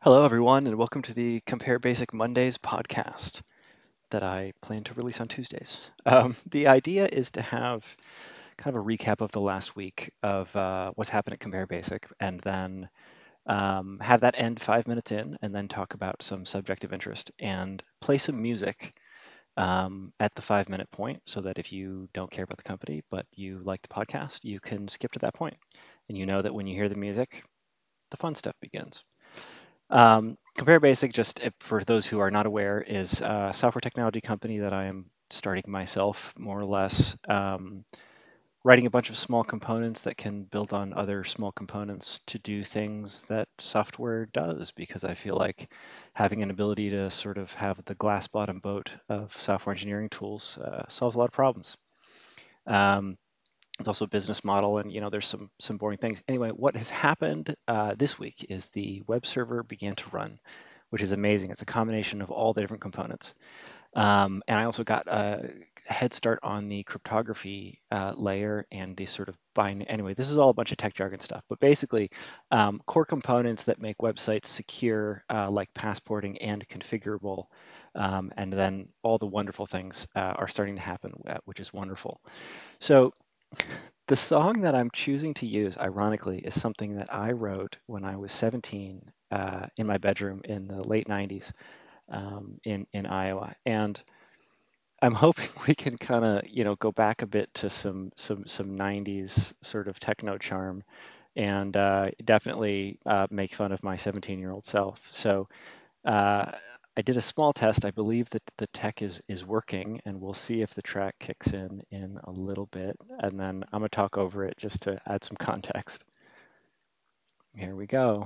Hello, everyone, and welcome to the Compare Basic Mondays podcast that I plan to release on Tuesdays. The idea is to have kind of a recap of the last week of what's happened at Compare Basic, and then have that end 5 minutes in, and then talk about some subject of interest and play some music at the 5 minute point so that if you don't care about the company but you like the podcast, you can skip to that point. And you know that when you hear the music, the fun stuff begins. Compare Basic, just for those who are not aware, is a software technology company that I am starting myself, more or less, writing a bunch of small components that can build on other small components to do things that software does, because I feel like having an ability to sort of have the glass bottom boat of software engineering tools solves a lot of problems. Um, it's also a business model, and there's some boring things. Anyway, what has happened this week is the web server began to run, which is amazing. It's a combination of all the different components. And I also got a head start on the cryptography layer and the sort of Anyway, this is all a bunch of tech jargon stuff, but basically, core components that make websites secure, like passporting and configurable. And then all the wonderful things are starting to happen, which is wonderful. So the song that I'm choosing to use, ironically, is something that I wrote when I was 17 in my bedroom in the late 90s in Iowa. And I'm hoping we can kind of, go back a bit to some 90s sort of techno charm and definitely make fun of my 17-year-old self. So uh, I did a small test. I believe that the tech is working, and we'll see if the track kicks in a little bit. And then I'm gonna talk over it just to add some context. Here we go.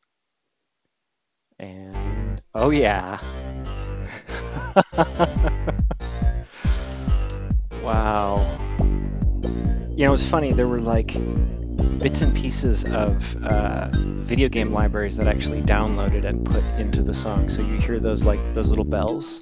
And oh yeah. Wow. It's funny. There were like bits and pieces of video game libraries that I actually downloaded and put into the song. So you hear those little bells.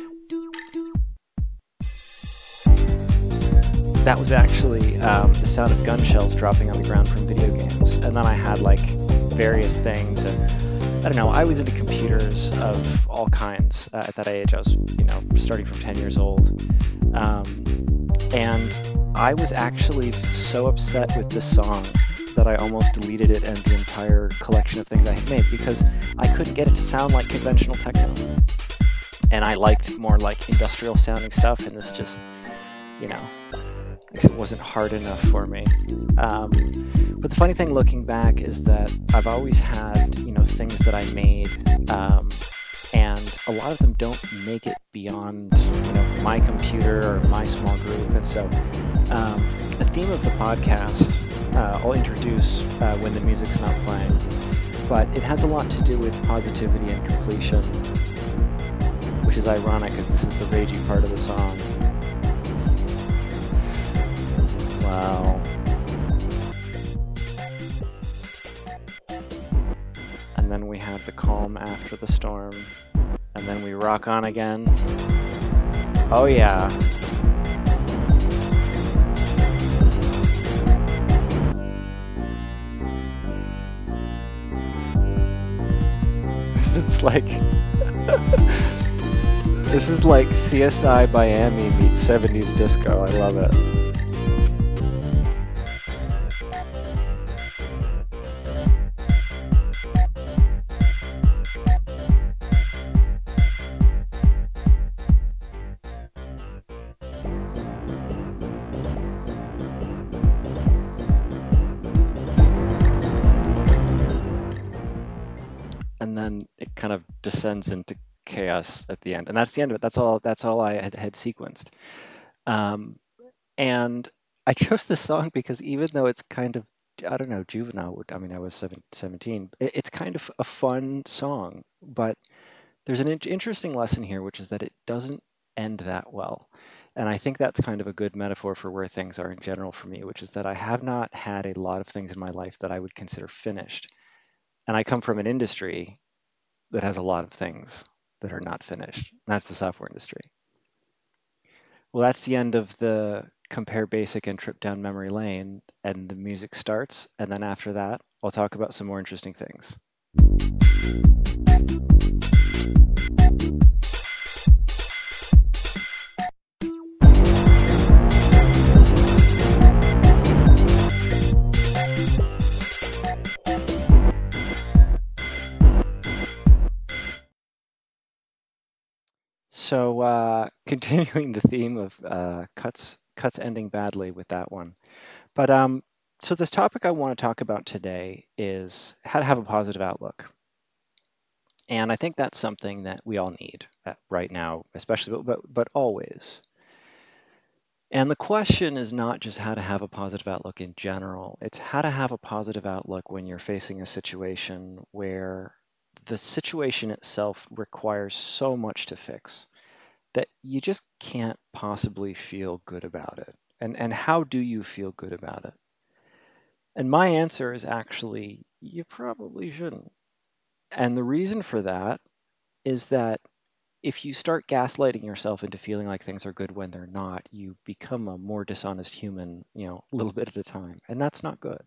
That was actually the sound of gun shells dropping on the ground from video games. And then I had like various things, and I don't know. I was into computers of all kinds at that age. I was, starting from 10 years old, and I was actually so upset with this song that I almost deleted it and the entire collection of things I had made, because I couldn't get it to sound like conventional techno, and I liked more like industrial sounding stuff, and this just, you know, it wasn't hard enough for me. But the funny thing looking back is that I've always had, things that I made, and a lot of them don't make it beyond, my computer or my small group. And so the theme of the podcast, I'll introduce when the music's not playing, but it has a lot to do with positivity and completion, which is ironic because this is the ragey part of the song. Wow. And then we have the calm after the storm. And then we rock on again. Oh yeah. It's like this is like CSI Miami meets 70s disco. I love it. And then it kind of descends into chaos at the end, and that's the end of it. That's all I had sequenced. Um, and I chose this song because even though it's kind of, I don't know, juvenile. I mean, I was 17. It's kind of a fun song, but there's an interesting lesson here, which is that it doesn't end that well. And I think that's kind of a good metaphor for where things are in general for me, which is that I have not had a lot of things in my life that I would consider finished. And I come from an industry that has a lot of things that are not finished. That's the software industry. Well, that's the end of the compare basic and trip down memory lane, and the music starts. And then after that, I'll talk about some more interesting things. So, continuing the theme of cuts ending badly with that one. But so this topic I want to talk about today is how to have a positive outlook. And I think that's something that we all need right now, especially, but always. And the question is not just how to have a positive outlook in general, it's how to have a positive outlook when you're facing a situation where the situation itself requires so much to fix that you just can't possibly feel good about it. And how do you feel good about it? And my answer is actually, you probably shouldn't. And the reason for that is that if you start gaslighting yourself into feeling like things are good when they're not, you become a more dishonest human, a little bit at a time. And that's not good.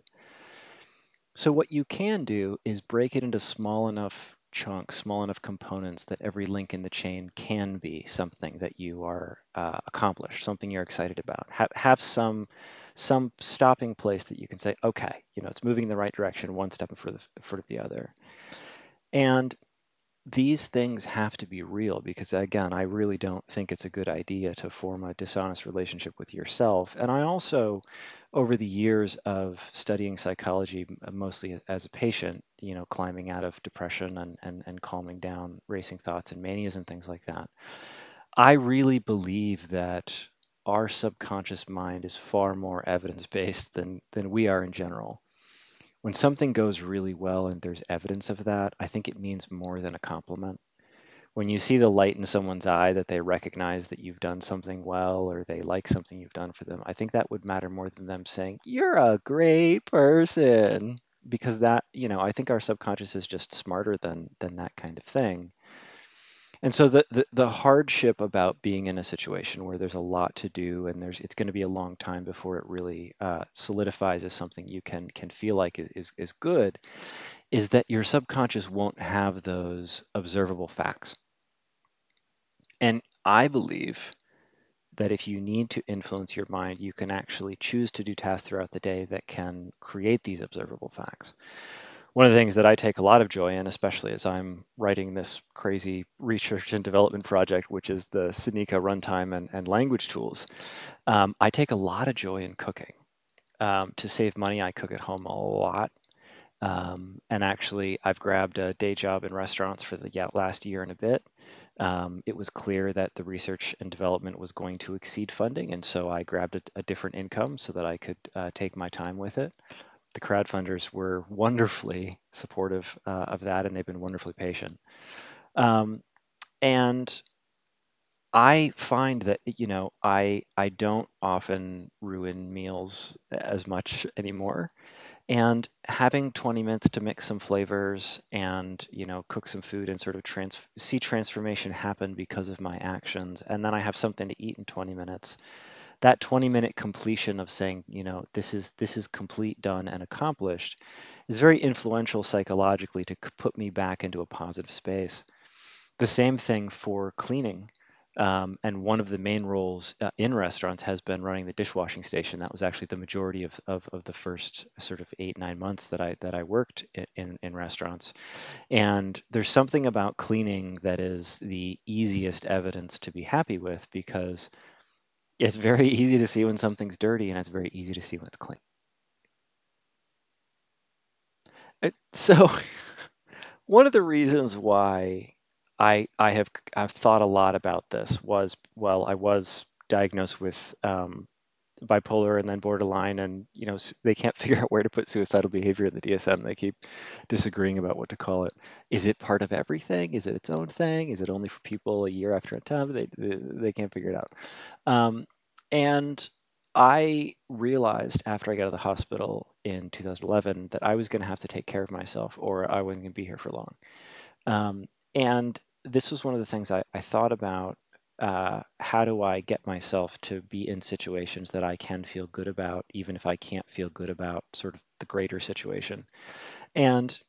So what you can do is break it into small enough chunks, small enough components that every link in the chain can be something that you are accomplished, something you're excited about. Have some stopping place that you can say, okay, it's moving in the right direction, one step in front of the other. And these things have to be real because, again, I really don't think it's a good idea to form a dishonest relationship with yourself. And I also, over the years of studying psychology, mostly as a patient, climbing out of depression and calming down racing thoughts and manias and things like that, I really believe that our subconscious mind is far more evidence-based than we are in general. When something goes really well and there's evidence of that, I think it means more than a compliment. When you see the light in someone's eye that they recognize that you've done something well or they like something you've done for them, I think that would matter more than them saying, "You're a great person." Because that, I think our subconscious is just smarter than that kind of thing. And so the hardship about being in a situation where there's a lot to do and it's going to be a long time before it really solidifies as something you can feel like is good, is that your subconscious won't have those observable facts. And I believe that if you need to influence your mind, you can actually choose to do tasks throughout the day that can create these observable facts. One of the things that I take a lot of joy in, especially as I'm writing this crazy research and development project, which is the Seneca runtime and language tools, I take a lot of joy in cooking. To save money, I cook at home a lot. And actually, I've grabbed a day job in restaurants for the last year and a bit. It was clear that the research and development was going to exceed funding, and so I grabbed a different income so that I could take my time with it. The crowdfunders were wonderfully supportive of that, and they've been wonderfully patient. Um, and I find that I don't often ruin meals as much anymore. And having 20 minutes to mix some flavors and, cook some food and sort of see transformation happen because of my actions, and then I have something to eat in 20 minutes. That 20-minute completion of saying, this is complete, done, and accomplished is very influential psychologically to put me back into a positive space. The same thing for cleaning. And one of the main roles in restaurants has been running the dishwashing station. That was actually the majority of the first sort of 8, 9 months that I worked in restaurants. And there's something about cleaning that is the easiest evidence to be happy with because it's very easy to see when something's dirty and it's very easy to see when it's clean. So one of the reasons why I've thought a lot about this was, well, I was diagnosed with bipolar and then borderline, and they can't figure out where to put suicidal behavior in the DSM. They keep disagreeing about what to call it. Is it part of everything? Is it its own thing? Is it only for people a year after a time? They can't figure it out. And I realized after I got out of the hospital in 2011 that I was going to have to take care of myself or I wasn't going to be here for long. And this was one of the things I thought about. How do I get myself to be in situations that I can feel good about, even if I can't feel good about sort of the greater situation? And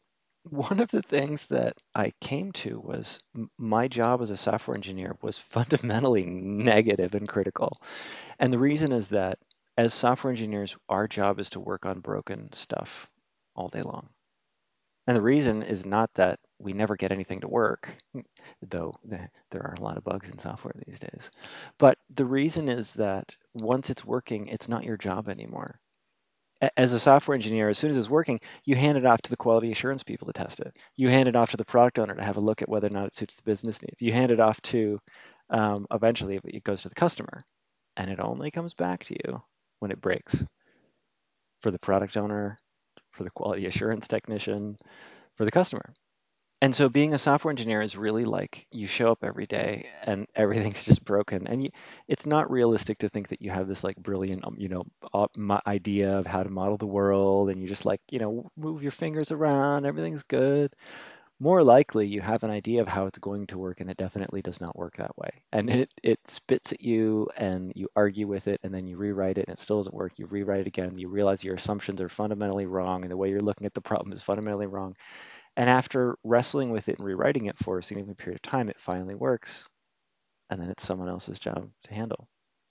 one of the things that I came to was my job as a software engineer was fundamentally negative and critical. And the reason is that as software engineers, our job is to work on broken stuff all day long. And the reason is not that we never get anything to work, though there are a lot of bugs in software these days. But the reason is that once it's working, it's not your job anymore. As a software engineer, as soon as it's working, you hand it off to the quality assurance people to test it. You hand it off to the product owner to have a look at whether or not it suits the business needs. You hand it off to, eventually, it goes to the customer. And it only comes back to you when it breaks for the product owner, for the quality assurance technician, for the customer. And so being a software engineer is really like you show up every day and everything's just broken. And it's not realistic to think that you have this like brilliant, idea of how to model the world and you just like, move your fingers around, everything's good. More likely, you have an idea of how it's going to work, and it definitely does not work that way. And it spits at you, and you argue with it, and then you rewrite it, and it still doesn't work. You rewrite it again, and you realize your assumptions are fundamentally wrong, and the way you're looking at the problem is fundamentally wrong. And after wrestling with it and rewriting it for a significant period of time, it finally works, and then it's someone else's job to handle.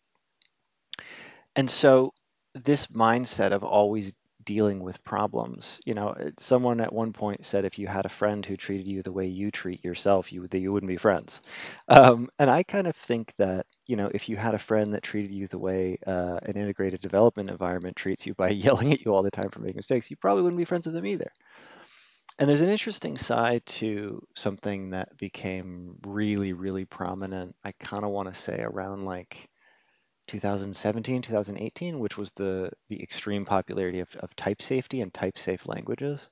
And so this mindset of always dealing with problems, someone at one point said if you had a friend who treated you the way you treat yourself, you wouldn't be friends. And I kind of think that, if you had a friend that treated you the way an integrated development environment treats you by yelling at you all the time for making mistakes, you probably wouldn't be friends with them either. And there's an interesting side to something that became really, really prominent. I kind of want to say around like 2017, 2018, which was the extreme popularity of type safety and type safe languages.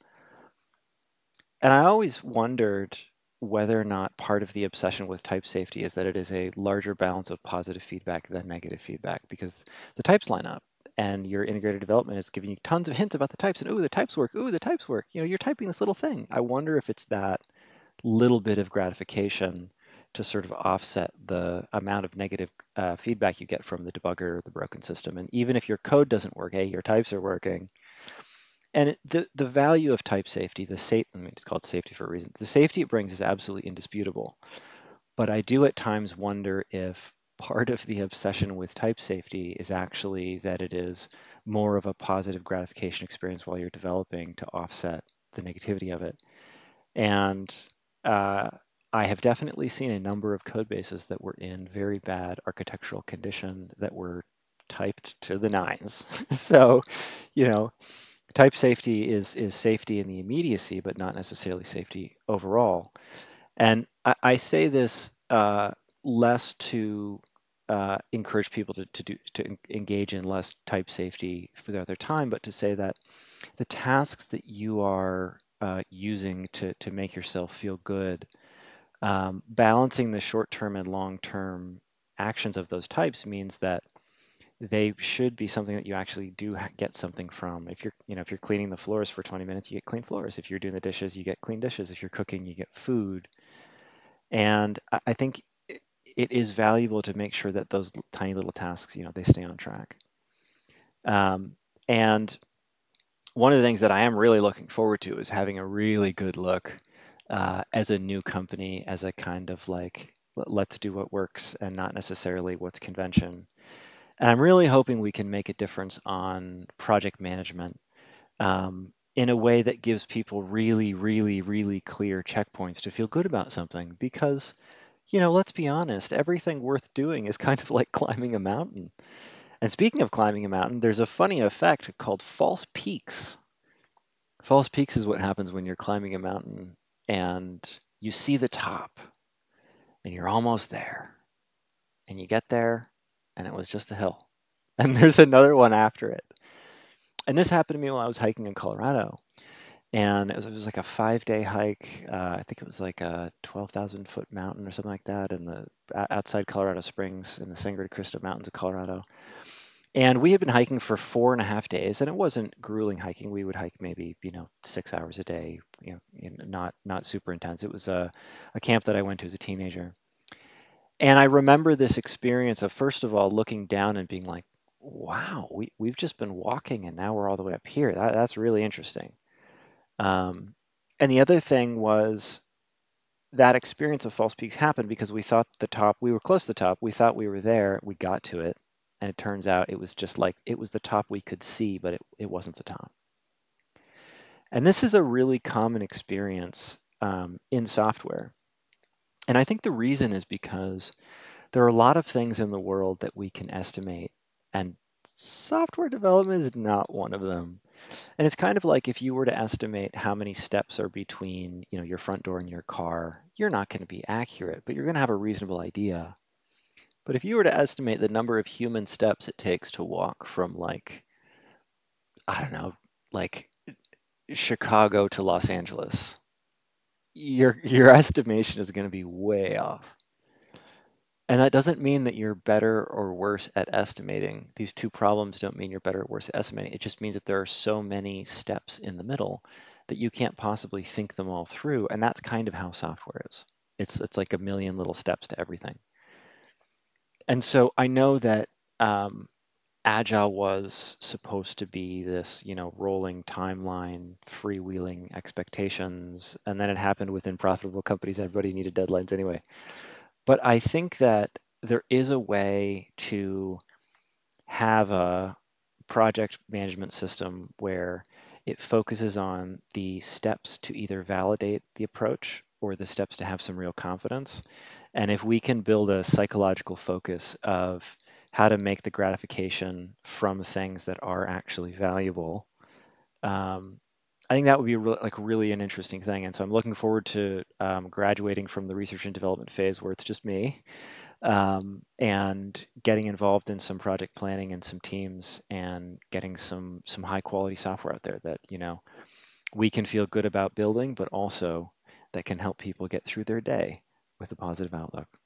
And I always wondered whether or not part of the obsession with type safety is that it is a larger balance of positive feedback than negative feedback because the types line up and your integrated development is giving you tons of hints about the types and ooh, the types work, ooh, the types work. You're typing this little thing. I wonder if it's that little bit of gratification to sort of offset the amount of negative feedback you get from the debugger or the broken system. And even if your code doesn't work, hey, your types are working. And the value of type safety, it's called safety for a reason. The safety it brings is absolutely indisputable. But I do at times wonder if part of the obsession with type safety is actually that it is more of a positive gratification experience while you're developing to offset the negativity of it. And uh, I have definitely seen a number of code bases that were in very bad architectural condition that were typed to the nines. So, you know, type safety is safety in the immediacy, but not necessarily safety overall. And I say this less to encourage people to engage in less type safety for their time, but to say that the tasks that you are using to make yourself feel good, balancing the short-term and long-term actions of those types means that they should be something that you actually do get something from. If you're cleaning the floors for 20 minutes, you get clean floors. If you're doing the dishes, you get clean dishes. If you're cooking, you get food. And I think it is valuable to make sure that those tiny little tasks, they stay on track. And one of the things that I am really looking forward to is having a really good look as a new company, as a kind of like, let's do what works and not necessarily what's convention. And I'm really hoping we can make a difference on project management in a way that gives people really, really, really clear checkpoints to feel good about something. Because, let's be honest, everything worth doing is kind of like climbing a mountain. And speaking of climbing a mountain, there's a funny effect called false peaks. False peaks is what happens when you're climbing a mountain and you see the top and you're almost there. And you get there and it was just a hill. And there's another one after it. And this happened to me while I was hiking in Colorado. And it was like a 5-day hike. I think it was like a 12,000-foot mountain or something like that in the outside Colorado Springs in the Sangre de Cristo Mountains of Colorado. And we had been hiking for 4.5 days, and it wasn't grueling hiking. We would hike maybe 6 hours a day, not super intense. It was a camp that I went to as a teenager, and I remember this experience of first of all looking down and being like, "Wow, we've just been walking, and now we're all the way up here. That's really interesting." Um, And the other thing was that experience of false peaks happened because we thought we were close to the top, we thought we were there, we got to it, and it turns out it was just like it was the top we could see, but it wasn't the top. And this is a really common experience in software. And I think the reason is because there are a lot of things in the world that we can estimate, and software development is not one of them. And it's kind of like if you were to estimate how many steps are between, your front door and your car, you're not going to be accurate, but you're going to have a reasonable idea. But if you were to estimate the number of human steps it takes to walk from like, I don't know, like Chicago to Los Angeles, your estimation is going to be way off. And that doesn't mean that you're better or worse at estimating. These two problems don't mean you're better or worse at estimating. It just means that there are so many steps in the middle that you can't possibly think them all through. And that's kind of how software is. It's like a million little steps to everything. And so I know that Agile was supposed to be this, rolling timeline, freewheeling expectations, and then it happened within profitable companies. Everybody needed deadlines anyway. But I think that there is a way to have a project management system where it focuses on the steps to either validate the approach or the steps to have some real confidence. And if we can build a psychological focus of how to make the gratification from things that are actually valuable, I think that would be really an interesting thing. And so I'm looking forward to graduating from the research and development phase where it's just me, and getting involved in some project planning and some teams and getting some high quality software out there that we can feel good about building, but also that can help people get through their day with a positive outlook.